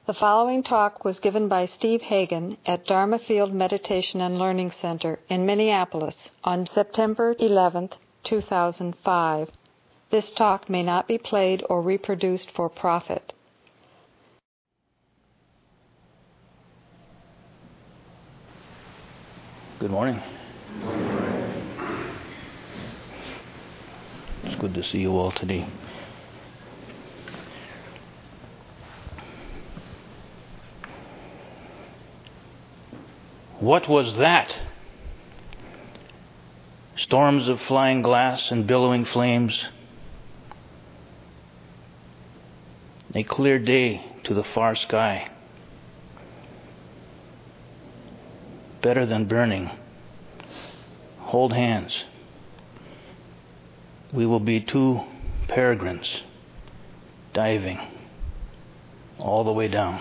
The following talk was given by Steve Hagen at Dharma Field Meditation and Learning Center in Minneapolis on September 11, 2005. This talk may not be played or reproduced for profit. Good morning. It's good to see you all today. What was that? Storms of flying glass and billowing flames. A clear day to the far sky. Better than burning. Hold hands. We will be two peregrines diving all the way down.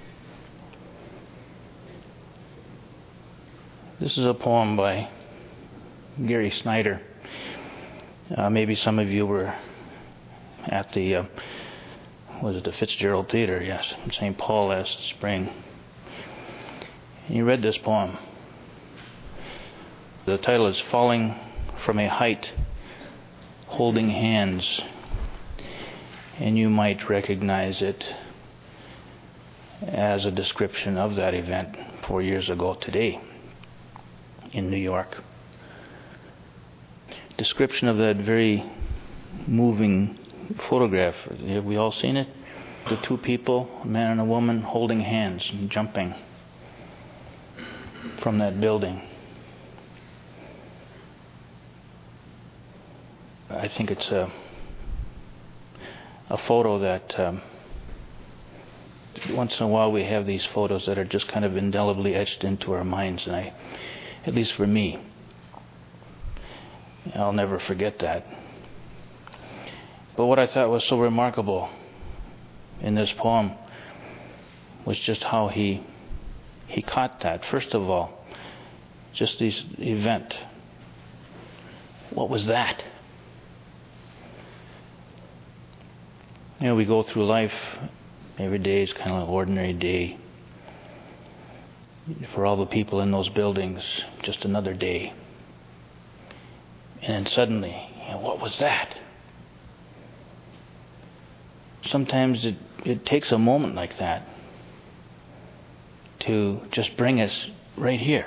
This is a poem by Gary Snyder. Maybe some of you were at the the Fitzgerald Theater, yes, in St. Paul last spring. And you read this poem. The title is Falling from a Height, Holding Hands. And you might recognize it as a description of that event 4 years ago today in New York. Description of that very moving photograph. Have we all seen it? The two people, a man and a woman, holding hands and jumping from that building. I think it's a photo that once in a while we have these photos that are just kind of indelibly etched into our minds, and at least for me, I'll never forget that. But what I thought was so remarkable in this poem was just how he caught that. First of all, just this event. What was that? You know, we go through life, every day is kind of an ordinary day. For all the people in those buildings, just another day. And then suddenly, what was that? Sometimes it takes a moment like that to just bring us right here.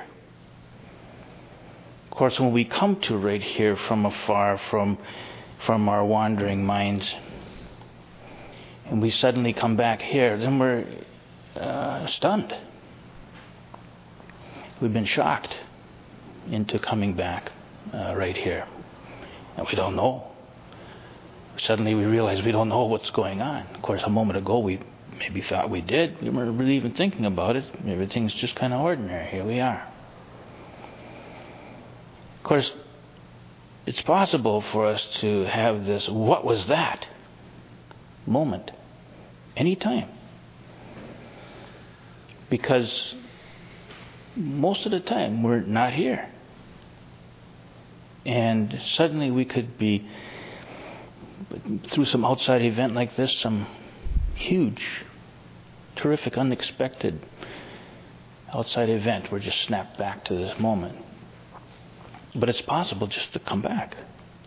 Of course, when we come to right here from afar, from our wandering minds, and we suddenly come back here, then we're stunned. We've been shocked into coming back right here. And we don't know. Suddenly we realize we don't know what's going on. Of course, a moment ago we maybe thought we did. We weren't really even thinking about it. Everything's just kind of ordinary. Here we are. Of course, it's possible for us to have this "what was that" moment anytime. Because most of the time we're not here. And suddenly we could be, through some outside event like this, some huge, terrific, unexpected outside event, we're just snapped back to this moment. But it's possible just to come back.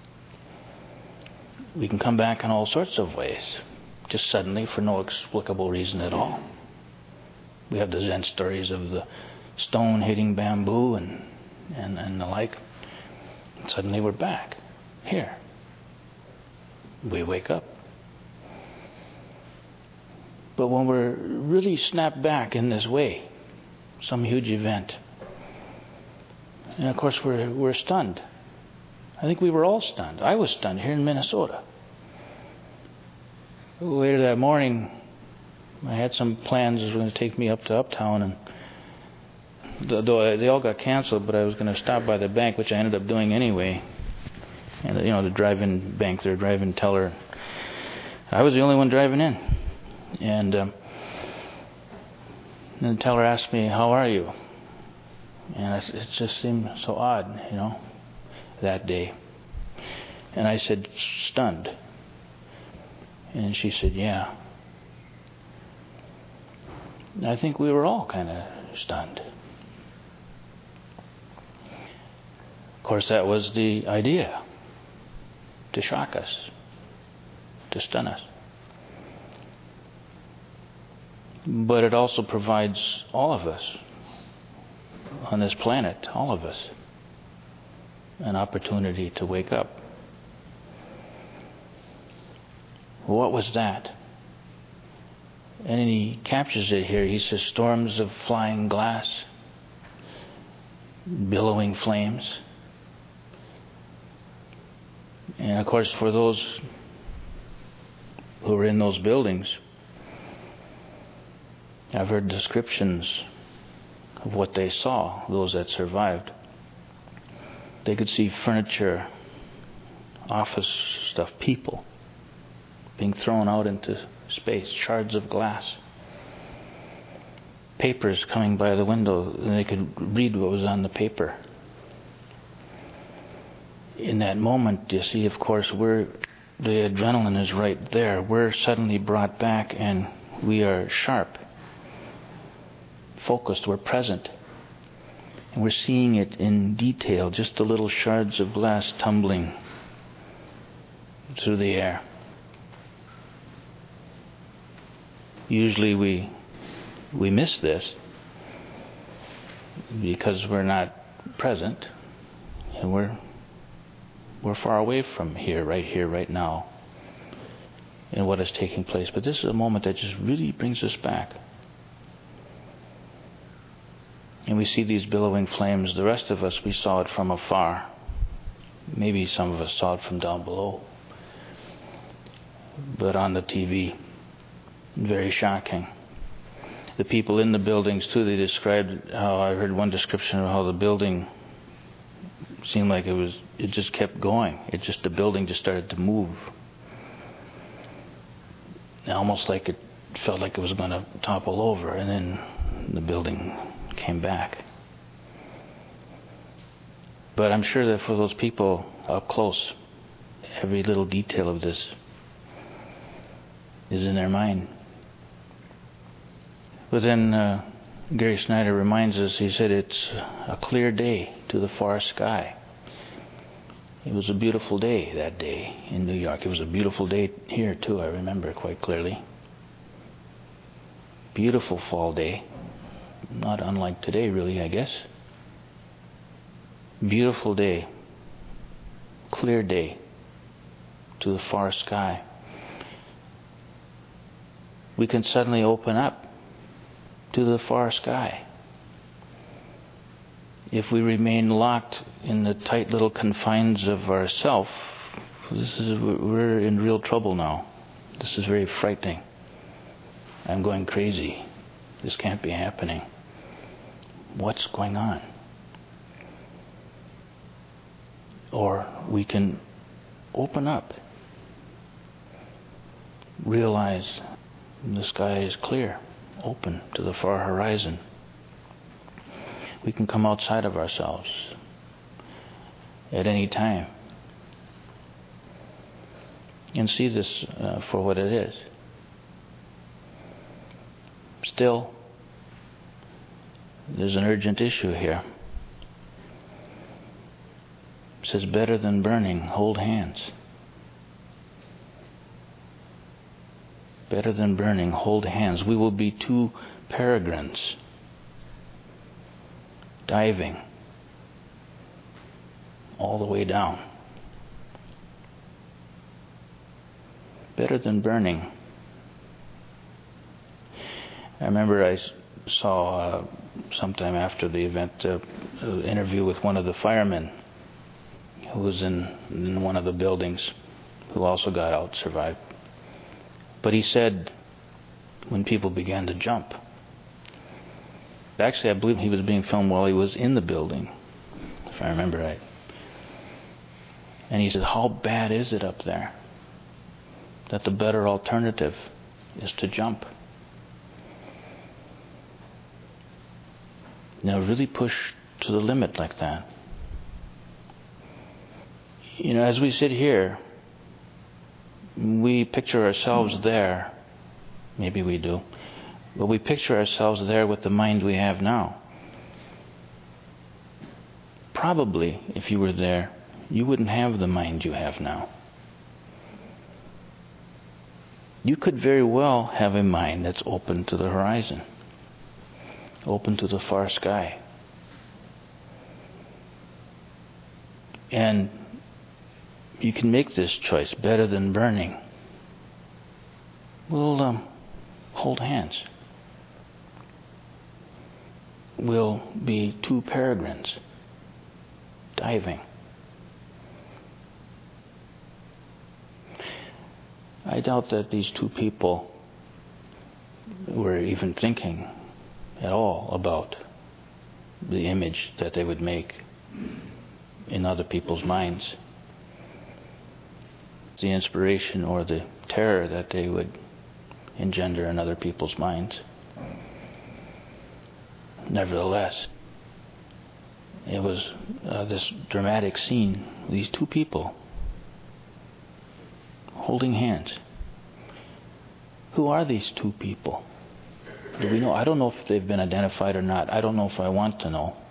We can come back in all sorts of ways, just suddenly for no explicable reason at all. We have the Zen stories of the stone hitting bamboo and the like. And suddenly we're back here. We wake up. But when we're really snapped back in this way, some huge event, and of course we're stunned. I think we were all stunned. I was stunned here in Minnesota. Later that morning, I had some plans that were going to take me up to Uptown, and though they all got canceled, but I was going to stop by the bank, which I ended up doing anyway. And the drive-in bank, their drive-in teller. I was the only one driving in, and the teller asked me, "How are you?" And it just seemed so odd, that day. And I said, "Stunned." And she said, "Yeah." I think we were all kind of stunned. Of course, that was the idea, to shock us, to stun us. But it also provides all of us on this planet, all of us, an opportunity to wake up. What was that? And he captures it here. He says, storms of flying glass, billowing flames. And of course, for those who were in those buildings, I've heard descriptions of what they saw, those that survived. They could see furniture, office stuff, people being thrown out into space, shards of glass, papers coming by the window, and they could read what was on the paper. In that moment, you see, of course, the adrenaline is right there. We're suddenly brought back and we are sharp, focused, we're present. And we're seeing it in detail, just the little shards of glass tumbling through the air. Usually we miss this because we're not present, and we're far away from here, right now, and what is taking place. But this is a moment that just really brings us back. And we see these billowing flames. The rest of us, we saw it from afar. Maybe some of us saw it from down below. But on the TV, very shocking. The people in the buildings too, they described how, I heard one description of how the building seemed like it just kept going. The building just started to move. Almost like it felt like it was going to topple over, and then the building came back. But I'm sure that for those people up close, every little detail of this is in their mind. But then Gary Snyder reminds us, he said it's a clear day to the far sky. It was a beautiful day that day in New York. It was a beautiful day here too, I remember quite clearly. Beautiful fall day. Not unlike today, really, I guess. Beautiful day. Clear day to the far sky. We can suddenly open up to the far sky. If we remain locked in the tight little confines of ourself, we're in real trouble now. This is very frightening. I'm going crazy. This can't be happening. What's going on? Or we can open up, realize the sky is clear, open to the far horizon. We can come outside of ourselves at any time and see this for what it is. Still, there's an urgent issue here. It says, better than burning, hold hands. Better than burning, hold hands. We will be two peregrines diving all the way down. Better than burning. I remember I saw sometime after the event an interview with one of the firemen who was in one of the buildings, who also got out, survived. But he said when people began to jump, actually I believe he was being filmed while he was in the building, if I remember right. And he said, how bad is it up there? That the better alternative is to jump. Now really push to the limit like that. You know, as we sit here, we picture ourselves there. Maybe we do. But we picture ourselves there with the mind we have now. Probably, if you were there, you wouldn't have the mind you have now. You could very well have a mind that's open to the horizon, open to the far sky. And you can make this choice, better than burning. We'll hold hands. We'll be two peregrines diving. I doubt that these two people were even thinking at all about the image that they would make in other people's minds, the inspiration or the terror that they would engender in other people's minds. Nevertheless, it was this dramatic scene, these two people holding hands. Who are these two people? Do we know? I don't know if they've been identified or not. I don't know if I want to know.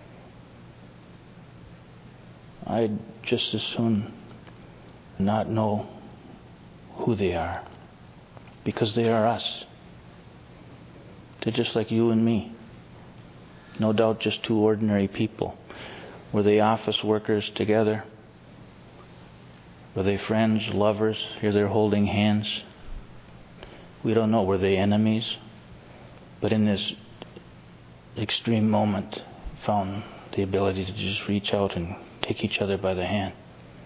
I'd just as soon not know who they are, because they are us. They're just like you and me. No doubt just two ordinary people. Were they office workers together? Were they friends, lovers? Here they're holding hands. We don't know. Were they enemies? But in this extreme moment, found the ability to just reach out and take each other by the hand.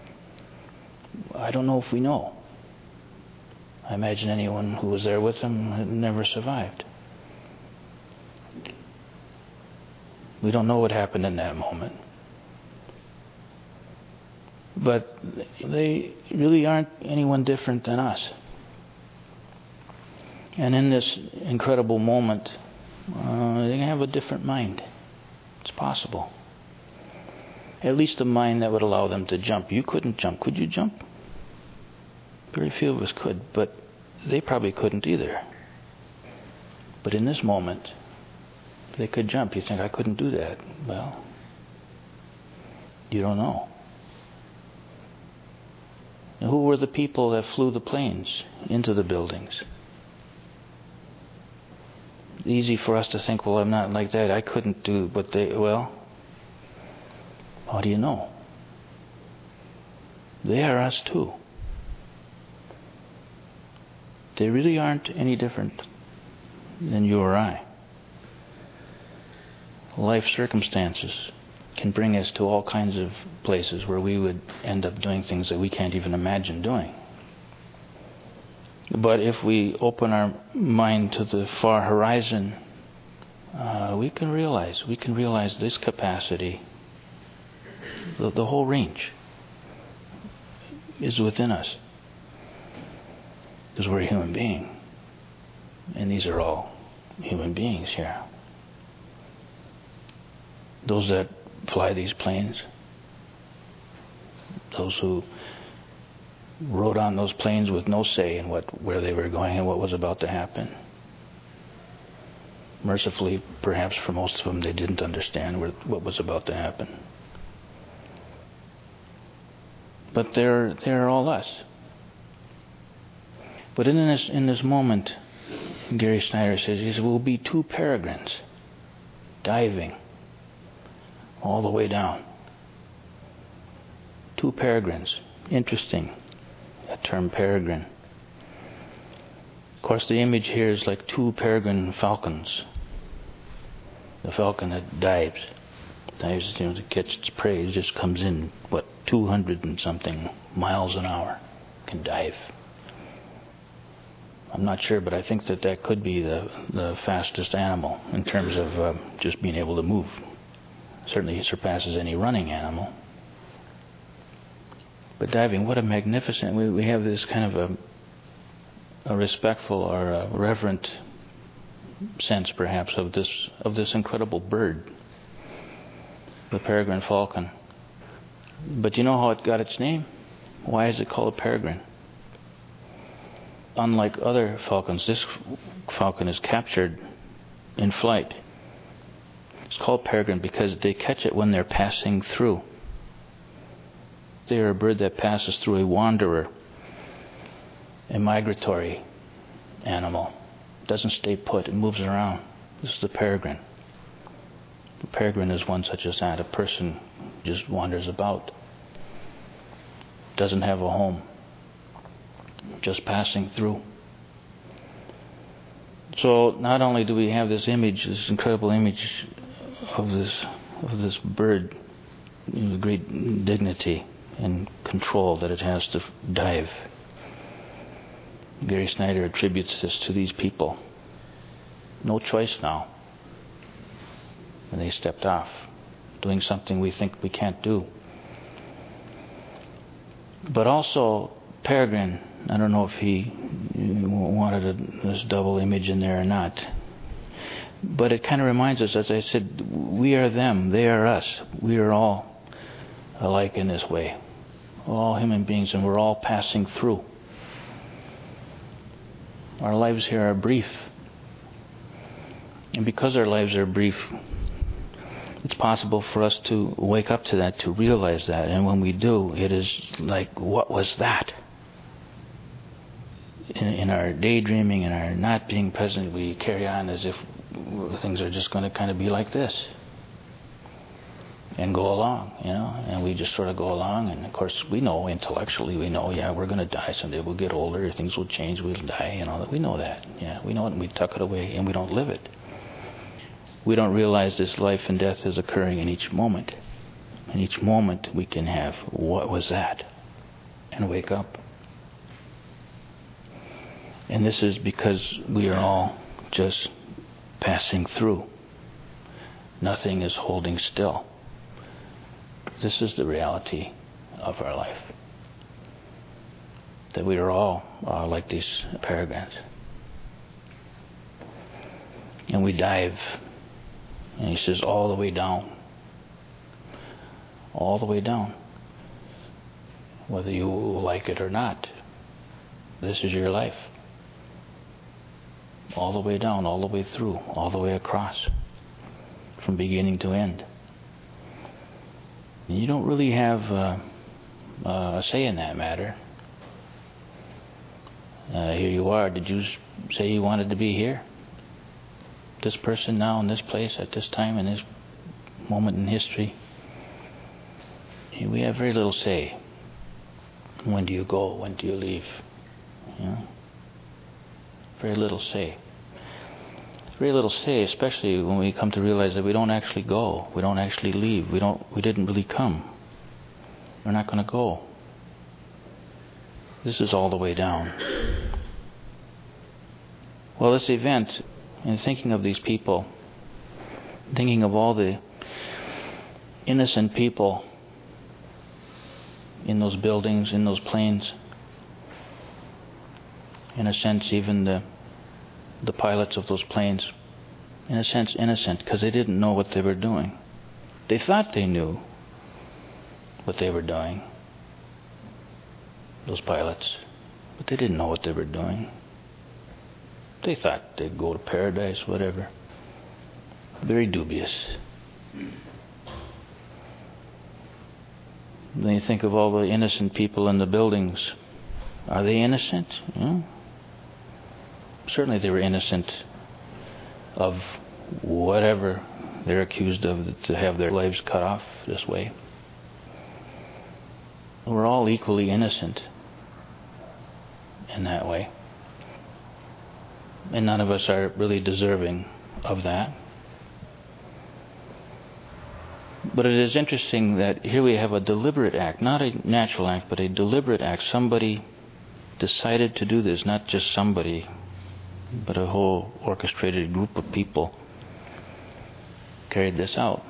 I don't know if we know. I imagine anyone who was there with them had never survived. We don't know what happened in that moment. But they really aren't anyone different than us. And in this incredible moment, they have a different mind. It's possible. At least a mind that would allow them to jump. You couldn't jump. Could you jump? Very few of us could, but they probably couldn't either. But in this moment, they could jump. You think, I couldn't do that. Well, you don't know. And who were the people that flew the planes into the buildings? Easy for us to think, well, I'm not like that. I couldn't do what they... Well, how do you know? They are us too. They really aren't any different than you or I. Life circumstances can bring us to all kinds of places where we would end up doing things that we can't even imagine doing. But if we open our mind to the far horizon, we can realize this capacity, the whole range is within us. Because we're a human being. And these are all human beings here. Those that fly these planes, those who rode on those planes with no say in where they were going and what was about to happen. Mercifully, perhaps for most of them, they didn't understand what was about to happen. But they're all us. But in this moment, Gary Snyder says, we'll be two peregrines diving all the way down. Two peregrines. Interesting, that term peregrine. Of course, the image here is like two peregrine falcons. The falcon that dives to catch its prey. It just comes in, 200 and something miles an hour. Can dive. I'm not sure, but I think that could be the fastest animal in terms of just being able to move. Certainly surpasses any running animal. But diving, what a magnificent... We have this kind of a respectful or a reverent sense, perhaps, of this incredible bird, the peregrine falcon. But you know how it got its name? Why is it called a peregrine? unlike other falcons, this falcon is captured in flight. It's called peregrine because they catch it when they're passing through. They are a bird that passes through, a wanderer, a migratory animal. It doesn't stay put, it moves around. This is the peregrine. The peregrine is one such as that. A person just wanders about, doesn't have a home, just passing through. So not only do we have this image, this incredible image of this bird, the great dignity and control that it has to dive. Gary Snyder attributes this to these people. No choice now. When they stepped off, doing something we think we can't do. But also, peregrine, I don't know if he wanted this double image in there or not. But it kind of reminds us, as I said, we are them, they are us. We are all alike in this way. All human beings, and we're all passing through. Our lives here are brief. And because our lives are brief, it's possible for us to wake up to that, to realize that. And when we do, it is like, what was that? In our daydreaming, in our not being present, we carry on as if things are just going to kind of be like this. And go along, and we just sort of go along. And of course, we know intellectually, we know, we're going to die someday. We'll get older, things will change, we'll die, we know that. We know it, and we tuck it away, and we don't live it. We don't realize this life and death is occurring in each moment. In each moment, we can have, what was that? And wake up. And this is because we are all just passing through. Nothing is holding still. This is the reality of our life. That we are all like these peregrines. And we dive. And he says, all the way down. All the way down. Whether you like it or not. This is your life. All the way down, all the way through, all the way across. From beginning to end. You don't really have a say in that matter. Here you are. Did you say you wanted to be here? This person now in this place at this time in this moment in history. We have very little say. When do you go? When do you leave? Very little say. Very little say, especially when we come to realize that we don't actually go, we don't actually leave, we didn't really come. We're not going to go. This is all the way down. Well, this event, in thinking of these people, thinking of all the innocent people in those buildings, in those planes, in a sense even the pilots of those planes, in a sense innocent, because they didn't know what they were doing. They thought they knew what they were doing, those pilots, but they didn't know what they were doing. They thought they'd go to paradise, whatever. Very dubious. Then you think of all the innocent people in the buildings. Are they innocent? Certainly they were innocent of whatever they're accused of, to have their lives cut off this way. We're all equally innocent in that way. And none of us are really deserving of that. But it is interesting that here we have a deliberate act, not a natural act, but a deliberate act. Somebody decided to do this, not just somebody, but a whole orchestrated group of people carried this out.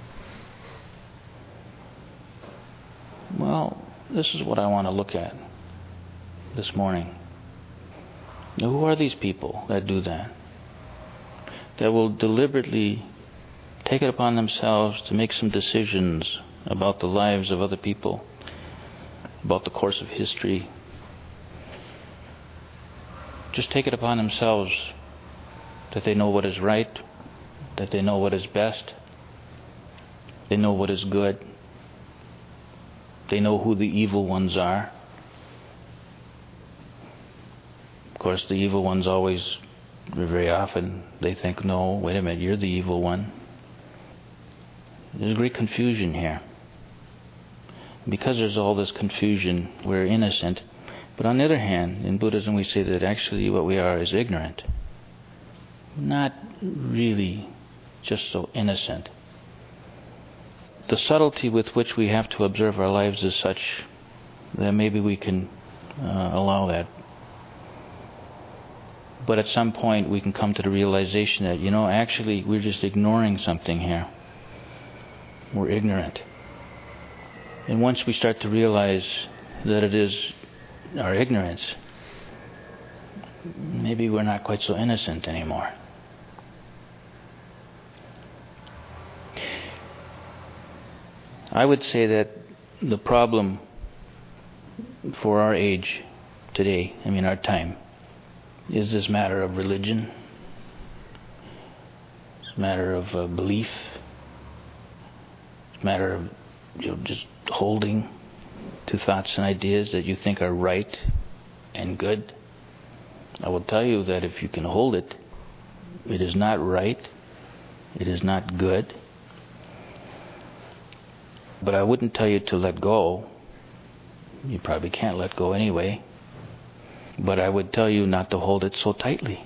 Well, this is what I want to look at this morning. Now, who are these people that do that? That will deliberately take it upon themselves to make some decisions about the lives of other people, about the course of history, just take it upon themselves that they know what is right, that they know what is best, they know what is good, they know who the evil ones are. Of course, the evil ones always, very often, they think, no, wait a minute, you're the evil one. There's great confusion here. Because there's all this confusion, we're innocent. But on the other hand, in Buddhism we say that actually what we are is ignorant. Not really just so innocent. The subtlety with which we have to observe our lives is such that maybe we can allow that. But at some point we can come to the realization that, actually we're just ignoring something here. We're ignorant. And once we start to realize that it is our ignorance, maybe we're not quite so innocent anymore. I would say that the problem for our age today, our time, is this matter of religion, this matter of belief, this matter of just holding to thoughts and ideas that you think are right and good. I will tell you that if you can hold it, it is not right, it is not good. But I wouldn't tell you to let go. You probably can't let go anyway. But I would tell you not to hold it so tightly.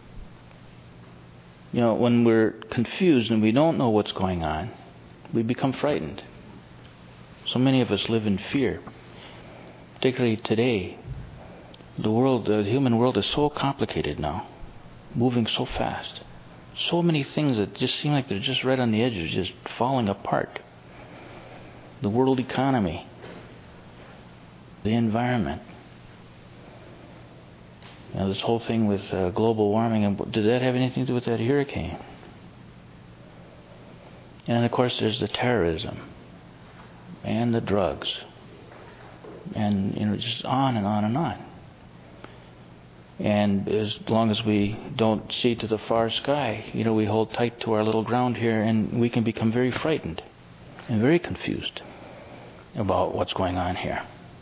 When we're confused and we don't know what's going on, we become frightened. So many of us live in fear. Particularly today, the human world is so complicated now, moving so fast. So many things that just seem like they're just right on the edge of just falling apart. The world economy, the environment. This whole thing with global warming, and did that have anything to do with that hurricane? And of course there's the terrorism and the drugs and just on and on and on. And as long as we don't see to the far sky, we hold tight to our little ground here, and we can become very frightened and very confused about what's going on here.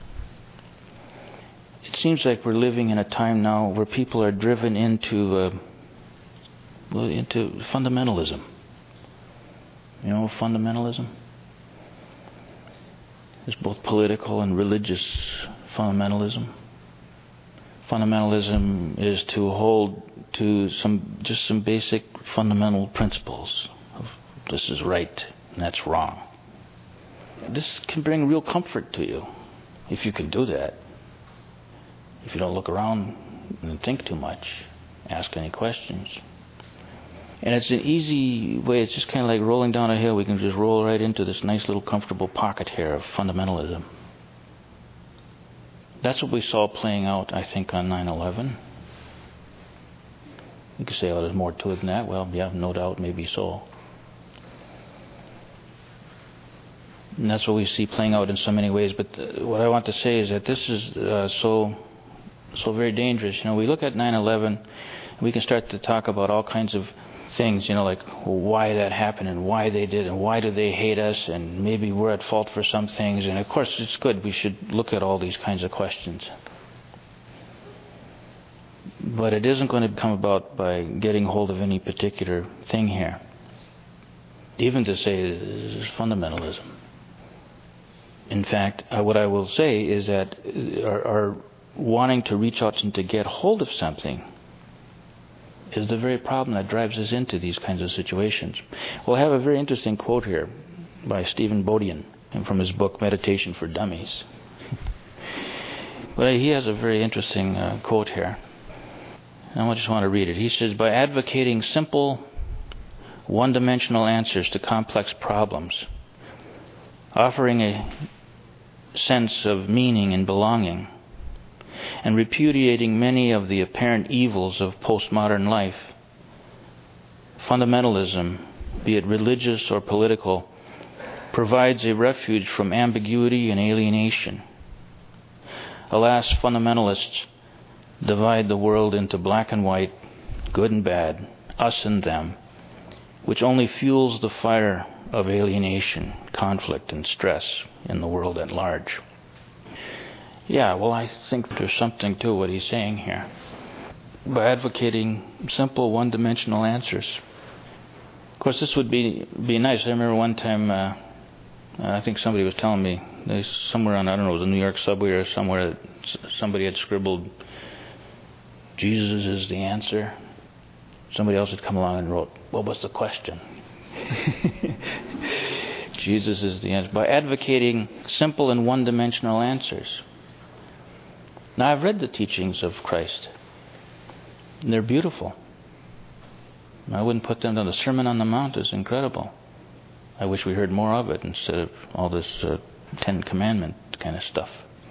It seems like we're living in a time now where people are driven into fundamentalism. Fundamentalism? There's both political and religious fundamentalism. Fundamentalism is to hold to some basic fundamental principles of this is right and that's wrong. This can bring real comfort to you if you can do that. If you don't look around and think too much, ask any questions. And it's an easy way, it's just kind of like rolling down a hill. We can just roll right into this nice little comfortable pocket here of fundamentalism. That's what we saw playing out, I think, on 9/11. You could say, there's more to it than that. Well, yeah, no doubt, maybe so. And that's what we see playing out in so many ways. But what I want to say is that this is so very dangerous. We look at 9/11, we can start to talk about all kinds of things, like why that happened and why they did and why do they hate us and maybe we're at fault for some things. And of course it's good. We should look at all these kinds of questions. But it isn't going to come about by getting hold of any particular thing here. Even to say this is fundamentalism. In fact, what I will say is that our wanting to reach out and to get hold of something is the very problem that drives us into these kinds of situations. We'll have a very interesting quote here by Stephen Bodian from his book Meditation for Dummies. But he has a very interesting quote here. I just want to read it. He says, by advocating simple, one-dimensional answers to complex problems, offering a sense of meaning and belonging, and repudiating many of the apparent evils of postmodern life, fundamentalism, be it religious or political, provides a refuge from ambiguity and alienation. Alas, fundamentalists divide the world into black and white, good and bad, us and them, which only fuels the fire of alienation, conflict, and stress in the world at large. Yeah, well, I think there's something to what he's saying here. By advocating simple, one-dimensional answers. Of course, this would be nice. I remember one time, I think somebody was telling me, somewhere on, I don't know, it was a New York subway or somewhere, somebody had scribbled, Jesus is the answer. Somebody else had come along and wrote, what was the question? Jesus is the answer. By advocating simple and one-dimensional answers. Now, I've read the teachings of Christ, and they're beautiful. I wouldn't put them down. The Sermon on the Mount is incredible. I wish we heard more of it instead of all this Ten Commandment kind of stuff.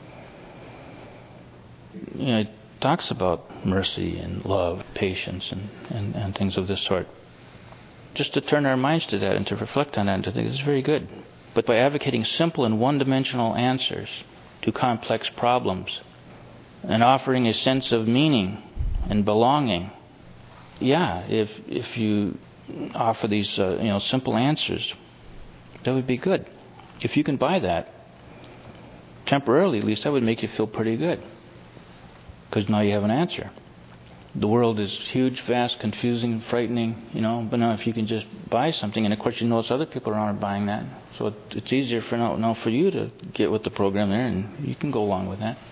You know, it talks about mercy and love, patience, and things of this sort. Just to turn our minds to that and to reflect on that and to think this is very good. But by advocating simple and one-dimensional answers to complex problems and offering a sense of meaning and belonging, yeah, if you offer these simple answers, that would be good. If you can buy that, temporarily at least, that would make you feel pretty good. Because now you have an answer. The world is huge, vast, confusing, frightening, but now if you can just buy something, and of course you notice other people around are buying that, so it's easier for you to get with the program there, and you can go along with that.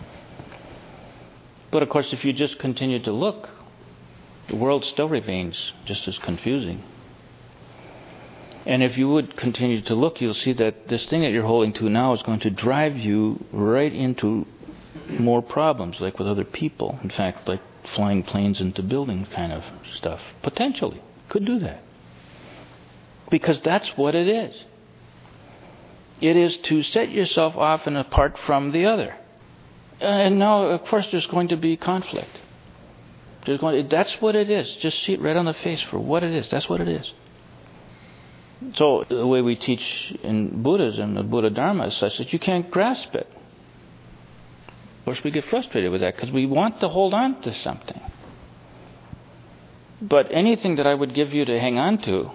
But of course, if you just continue to look, the world still remains just as confusing. And if you would continue to look, you'll see that this thing that you're holding to now is going to drive you right into more problems, like with other people. In fact, like flying planes into buildings kind of stuff. Potentially. Could do that. Because that's what it is. It is to set yourself off and apart from the other. And now, of course, there's going to be conflict. That's what it is. Just see it right on the face for what it is. That's what it is. So the way we teach in Buddhism, the Buddha Dharma, is such that you can't grasp it. Of course, we get frustrated with that because we want to hold on to something. But anything that I would give you to hang on to,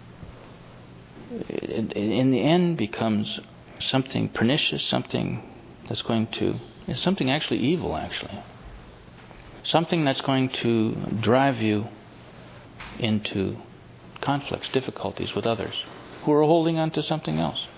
in the end becomes something pernicious, something that's going to... It's something actually evil, actually. Something that's going to drive you into conflicts, difficulties with others who are holding on to something else.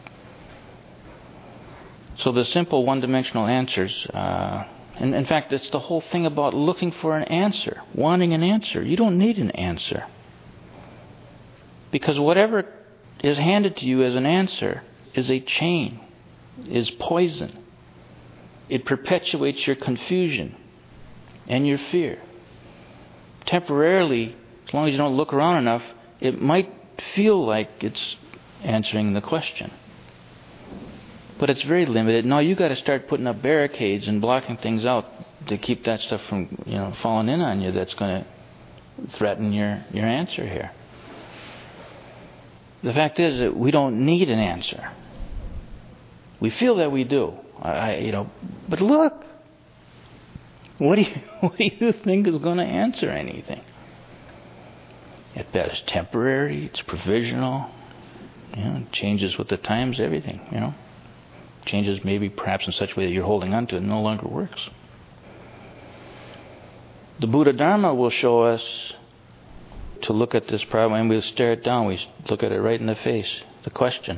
So the simple one-dimensional answers, and in fact, it's the whole thing about looking for an answer, wanting an answer. You don't need an answer. Because whatever is handed to you as an answer is a chain, is poison. It perpetuates your confusion and your fear. Temporarily, as long as you don't look around enough, it might feel like it's answering the question. But it's very limited. Now you got to start putting up barricades and blocking things out to keep that stuff from, falling in on you. That's going to threaten your answer here. The fact is that we don't need an answer. We feel that we do. But look, what do you think is going to answer anything? At best, it's temporary. It's provisional. It changes with the times. Everything. Changes maybe perhaps in such a way that you're holding on to it no longer works. The Buddha Dharma will show us to look at this problem, and we'll stare it down. We look at it right in the face. The question.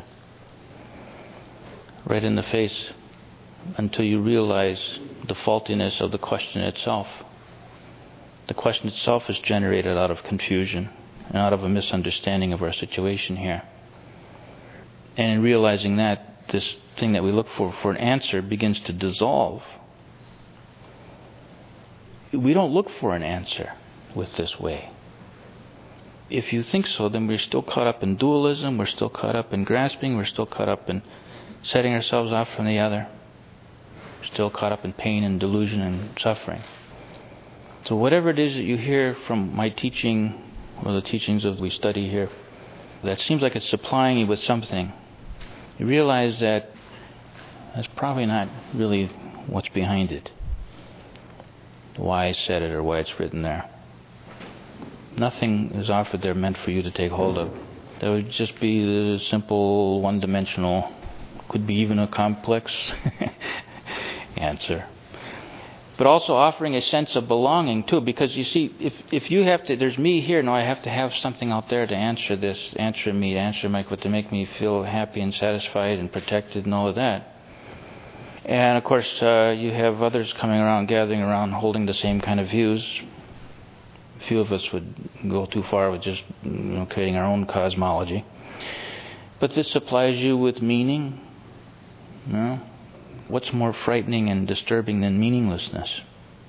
Right in the face. Until you realize the faultiness of the question itself. The question itself is generated out of confusion and out of a misunderstanding of our situation here. And in realizing that, this thing that we look for an answer begins to dissolve. We don't look for an answer with this way. If you think so, then we're still caught up in dualism, we're still caught up in grasping, we're still caught up in setting ourselves off from the other. We're still caught up in pain and delusion and suffering. So whatever it is that you hear from my teaching, or the teachings that we study here, that seems like it's supplying you with something, you realize that that's probably not really what's behind it. why I said it or why it's written there. Nothing is offered there meant for you to take hold of. That would just be the simple, one-dimensional, could be even a complex answer. But also offering a sense of belonging too, because you see, if you have to, there's me here, now I have to have something out there to answer this, answer me, to make me feel happy and satisfied and protected and all of that. And of course, you have others coming around, gathering around, holding the same kind of views. Few of us would go too far with just creating our own cosmology. But this supplies you with meaning. What's more frightening and disturbing than meaninglessness?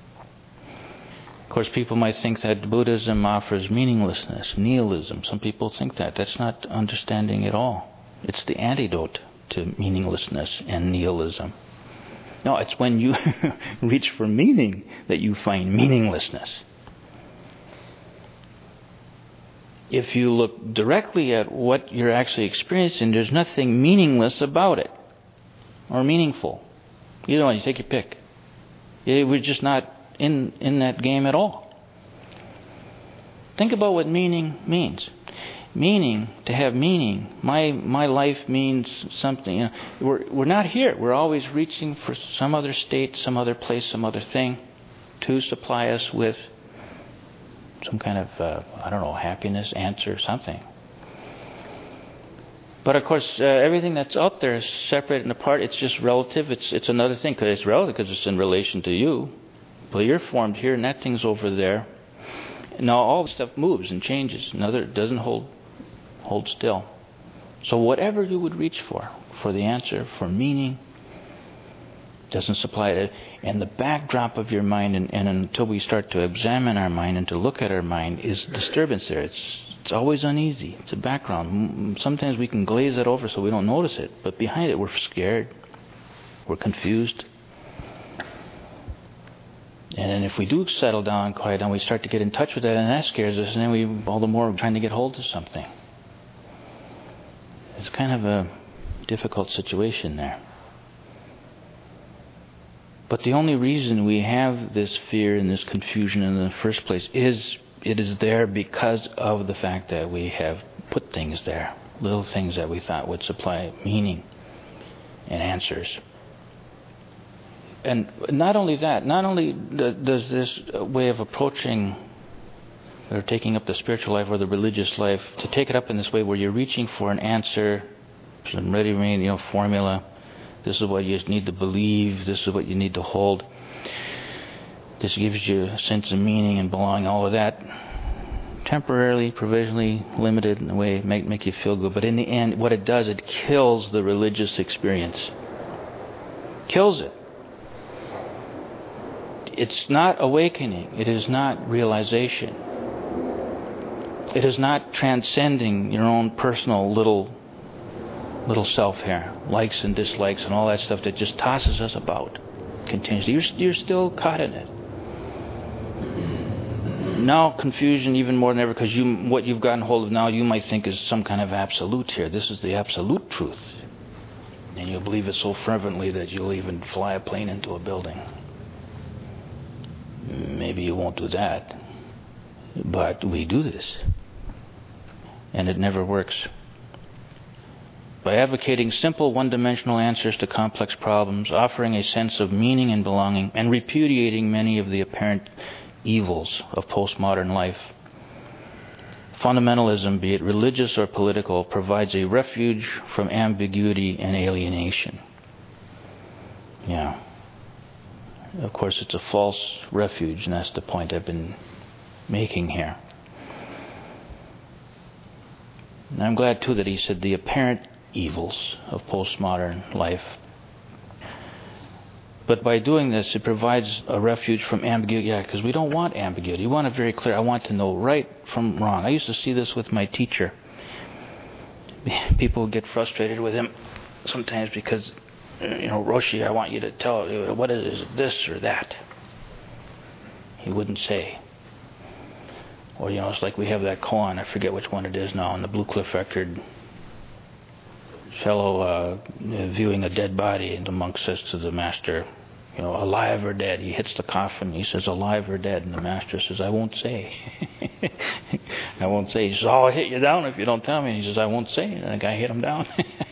Of course, people might think that Buddhism offers meaninglessness, nihilism. Some people think that. That's not understanding at all. It's the antidote to meaninglessness and nihilism. No, it's when you reach for meaning that you find meaninglessness. If you look directly at what you're actually experiencing, there's nothing meaningless about it or meaningful. You take your pick. We're just not in that game at all. Think about what meaning means. Meaning, to have meaning, my life means something. We're not here. We're always reaching for some other state, some other place, some other thing to supply us with some kind of, happiness, answer, something. But of course, everything that's out there is separate and apart. It's just relative. It's another thing because it's relative because it's in relation to you. Well, you're formed here and that thing's over there. Now all the stuff moves and changes. Another doesn't hold still. So whatever you would reach for the answer, for meaning, doesn't supply it. And the backdrop of your mind, and until we start to examine our mind and to look at our mind, is disturbance there. It's always uneasy. It's a background. Sometimes we can glaze it over so we don't notice it. But behind it, we're scared. We're confused. And then if we do settle down, quiet down, we start to get in touch with that, and that scares us, and then we all the more trying to get hold of something. It's kind of a difficult situation there. But the only reason we have this fear and this confusion in the first place is it is there because of the fact that we have put things there, little things that we thought would supply meaning and answers. And not only that, not only does this way of approaching or taking up the spiritual life or the religious life, to take it up in this way where you're reaching for an answer, some ready-made, formula. This is what you need to believe. This is what you need to hold. This gives you a sense of meaning and belonging, all of that. Temporarily, provisionally, limited in a way, make you feel good. But in the end, what it does, it kills the religious experience. Kills it. It's not awakening. It is not realization. It is not transcending your own personal little self here. Likes and dislikes and all that stuff that just tosses us about continuously. You're still caught in it. Now confusion even more than ever because what you've gotten hold of now you might think is some kind of absolute here. This is the absolute truth. And you'll believe it so fervently that you'll even fly a plane into a building. Maybe you won't do that. But we do this. And it never works. By advocating simple one-dimensional answers to complex problems, offering a sense of meaning and belonging, and repudiating many of the apparent evils of postmodern life, fundamentalism, be it religious or political, provides a refuge from ambiguity and alienation. Yeah. Of course, it's a false refuge, and that's the point I've been making here. And I'm glad, too, that he said the apparent evils of postmodern life. But by doing this, it provides a refuge from ambiguity. Yeah, because we don't want ambiguity. We want it very clear. I want to know right from wrong. I used to see this with my teacher. People get frustrated with him sometimes because, Roshi, I want you to tell, what is this or that? He wouldn't say. Or, it's like we have that koan, I forget which one it is now, on the Blue Cliff record. Fellow viewing a dead body, and the monk says to the master, alive or dead. He hits the coffin. He says, alive or dead. And the master says, I won't say. I won't say. He says, I'll hit you down if you don't tell me. And he says, I won't say. And the guy hit him down.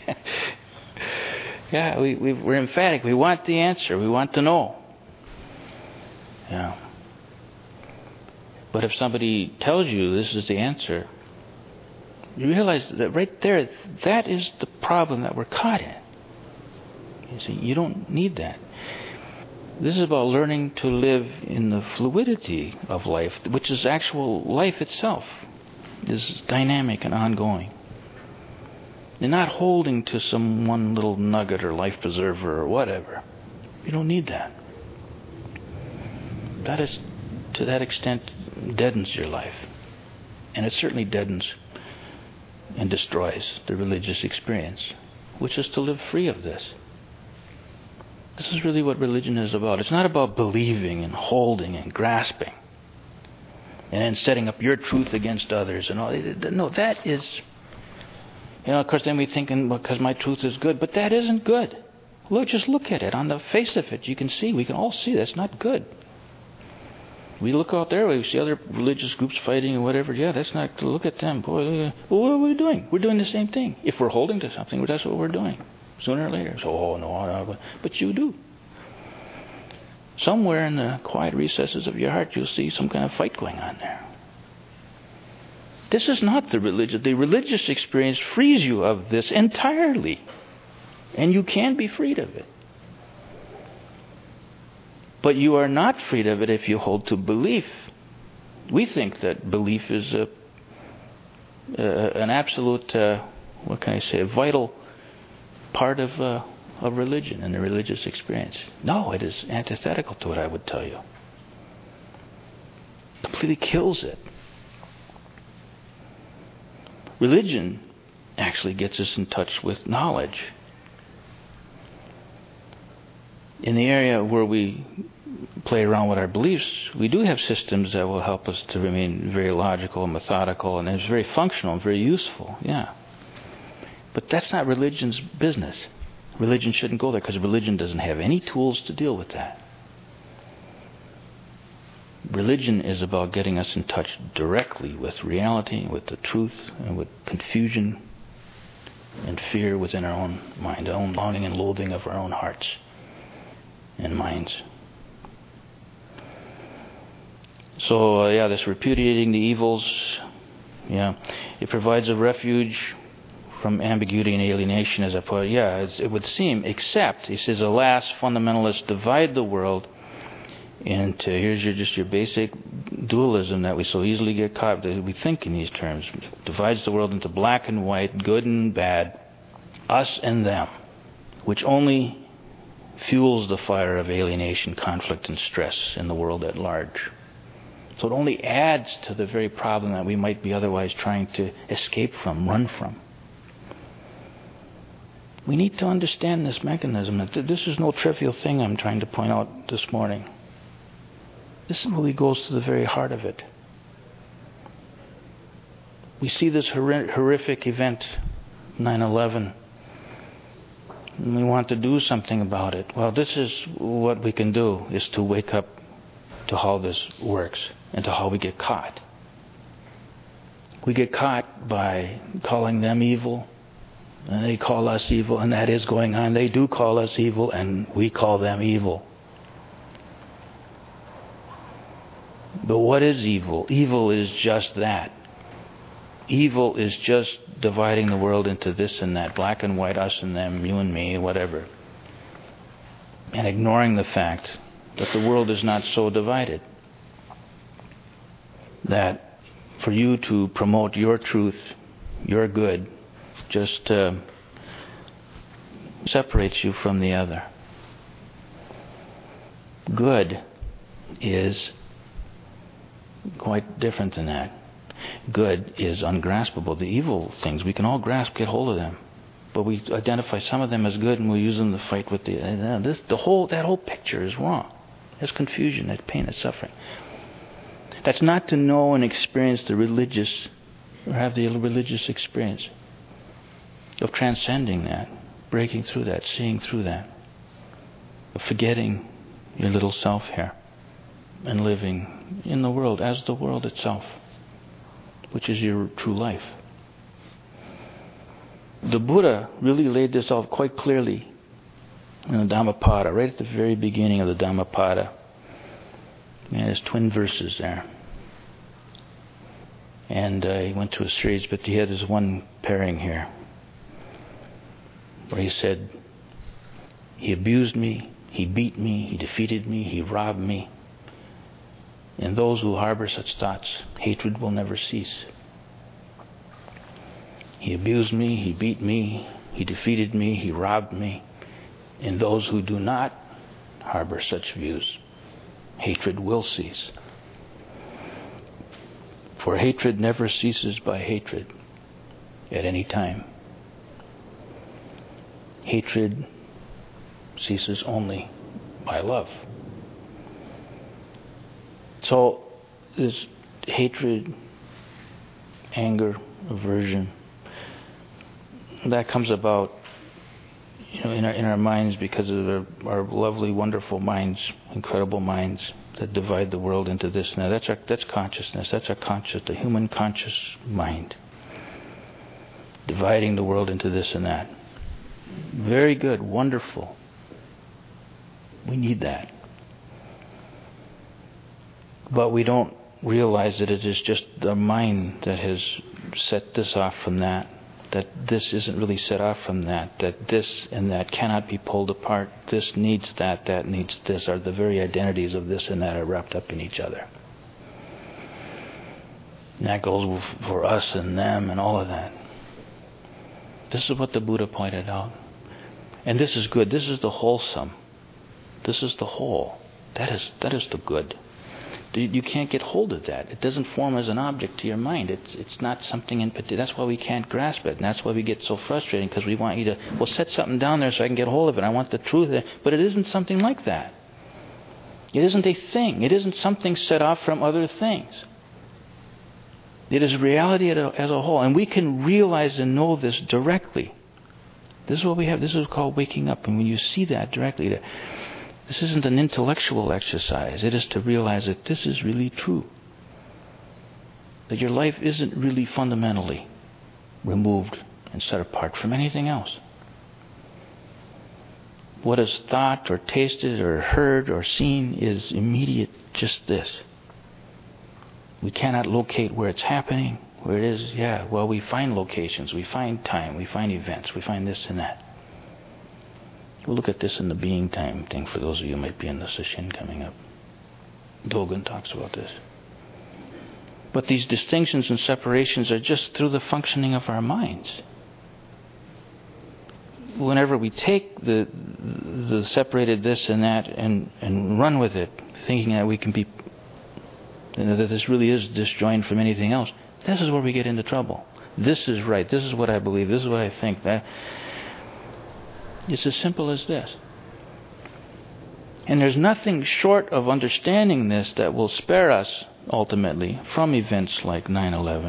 Yeah, we're emphatic. We want the answer. We want to know. Yeah. But if somebody tells you this is the answer, you realize that right there, that is the problem that we're caught in. You see, you don't need that. This is about learning to live in the fluidity of life, which is actual life itself, is dynamic and ongoing. You're not holding to some one little nugget or life preserver or whatever. You don't need that. That is, to that extent, deadens your life. And it certainly deadens and destroys the religious experience, which is to live free of this. This is really what religion is about. It's not about believing and holding and grasping and then setting up your truth against others and all. No, that is... of course, then we think, because my truth is good, but that isn't good. Just look at it. On the face of it, you can see, we can all see that's not good. We look out there, we see other religious groups fighting and whatever. Yeah, that's not, look at them. Boy, well, what are we doing? We're doing the same thing. If we're holding to something, that's what we're doing. Sooner or later. So, no, but you do. Somewhere in the quiet recesses of your heart, you'll see some kind of fight going on there. This is not the religion. The religious experience frees you of this entirely. And you can be freed of it. But you are not freed of it if you hold to belief. We think that belief is an absolute, a vital part of religion and the religious experience. No, it is antithetical to it, I would tell you. Completely kills it. Religion actually gets us in touch with knowledge. In the area where we play around with our beliefs, we do have systems that will help us to remain very logical and methodical, and it's very functional and very useful, yeah. But that's not religion's business. Religion shouldn't go there because religion doesn't have any tools to deal with that. Religion is about getting us in touch directly with reality, with the truth, and with confusion and fear within our own mind, our own longing and loathing of our own hearts and minds. So, this repudiating the evils, it provides a refuge from ambiguity and alienation, as I put it. It would seem, except, he says, alas, fundamentalists divide the world into, here's your basic dualism that we so easily get caught, that we think in these terms. Divides the world into black and white, good and bad, us and them, which only fuels the fire of alienation, conflict, and stress in the world at large. So it only adds to the very problem that we might be otherwise trying to escape from, run from. We need to understand this mechanism. That this is no trivial thing I'm trying to point out this morning. This really goes to the very heart of it. We see this horrific event, 9/11, and we want to do something about it. Well, this is what we can do, is to wake up to how this works and to how we get caught. We get caught by calling them evil, and they call us evil, and that is going on. They do call us evil, and we call them evil. But what is evil? Evil is just that. Evil is just dividing the world into this and that, black and white, us and them, you and me, whatever. And ignoring the fact that the world is not so divided. That for you to promote your truth, your good, just separates you from the other. Good is quite different than that. Good is ungraspable. The evil things, we can all grasp, get hold of them. But we identify some of them as good and we use them to fight with that whole picture is wrong. That's confusion, that's pain, that's suffering. That's not to know and experience the religious, or have the religious experience of transcending that, breaking through that, seeing through that, of forgetting your little self here and living in the world as the world itself, which is your true life. The Buddha really laid this out quite clearly in the Dhammapada, right at the very beginning of the Dhammapada. There's twin verses there. And he went to a series, but he had this one pairing here where he said, he abused me, he beat me, he defeated me, he robbed me. In those who harbor such thoughts, hatred will never cease. He abused me, he beat me, he defeated me, he robbed me. In those who do not harbor such views, hatred will cease. For hatred never ceases by hatred at any time. Hatred ceases only by love. So this hatred, anger, aversion, that comes about, in our minds because of our lovely, wonderful minds, incredible minds that divide the world into this and that. That's consciousness. That's the human conscious mind, dividing the world into this and that. Very good, wonderful. We need that. But we don't realize that it is just the mind that has set this off from that this isn't really set off from that this and that cannot be pulled apart. This needs that needs this, are the very identities of this and that are wrapped up in each other. And that goes for us and them and all of that. This is what the Buddha pointed out. And this is good. This is the wholesome. This is the whole. That is the good. You can't get hold of that. It doesn't form as an object to your mind. It's not something in particular. That's why we can't grasp it. And that's why we get so frustrated, because we want you to, set something down there so I can get hold of it. I want the truth there. But it isn't something like that. It isn't a thing. It isn't something set off from other things. It is reality as a whole. And we can realize and know this directly. This is what we have. This is called waking up. And when you see that directly, this isn't an intellectual exercise. It is to realize that this is really true. That your life isn't really fundamentally removed and set apart from anything else. What is thought or tasted or heard or seen is immediate, just this. We cannot locate where it's happening, where it is. We find locations, we find time, we find events, we find this and that. We'll look at this in the being time thing for those of you who might be in the session coming up. Dogen talks about this. But these distinctions and separations are just through the functioning of our minds. Whenever we take the separated this and that and run with it, thinking that we can be, that this really is disjoined from anything else, this is where we get into trouble. This is right. This is what I believe. This is what I think. It's as simple as this. And there's nothing short of understanding this that will spare us, ultimately, from events like 9/11.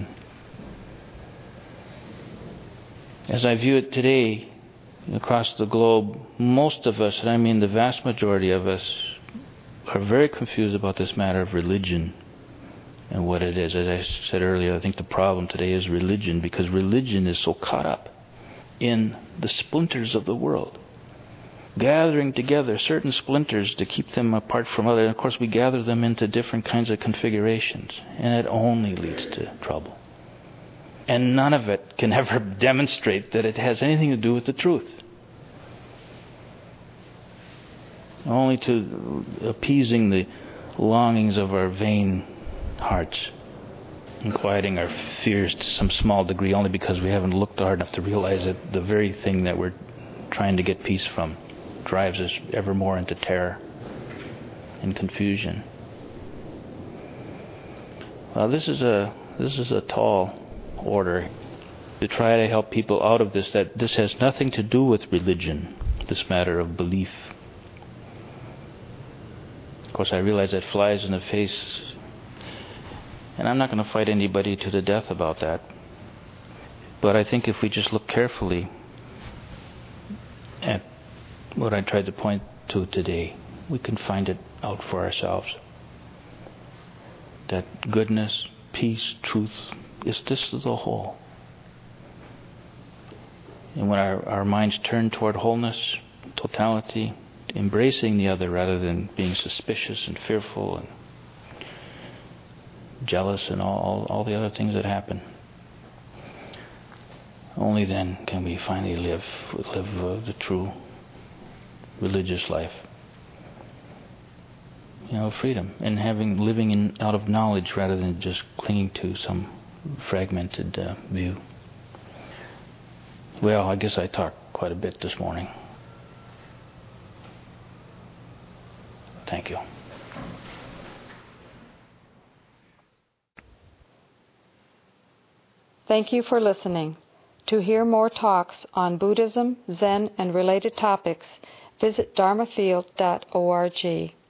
As I view it today, across the globe, most of us, and I mean the vast majority of us, are very confused about this matter of religion and what it is. As I said earlier, I think the problem today is religion, because religion is so caught up in the splinters of the world, gathering together certain splinters to keep them apart from others. And of course, we gather them into different kinds of configurations, and it only leads to trouble. And none of it can ever demonstrate that it has anything to do with the truth, only to appeasing the longings of our vain hearts and quieting our fears to some small degree, only because we haven't looked hard enough to realize that the very thing that we're trying to get peace from drives us ever more into terror and confusion. Well, this is a tall order to try to help people out of this, that this has nothing to do with religion, this matter of belief. Of course, I realize that flies in the face, and I'm not going to fight anybody to the death about that. But I think if we just look carefully at what I tried to point to today, we can find it out for ourselves. That goodness, peace, truth is this the whole. And when our minds turn toward wholeness, totality, embracing the other rather than being suspicious and fearful and jealous and all the other things that happen, only then can we finally live the true religious life. Freedom and living out of knowledge rather than just clinging to some fragmented view. Well, I guess I talked quite a bit this morning. Thank you. Thank you for listening. To hear more talks on Buddhism, Zen, and related topics, visit dharmafield.org.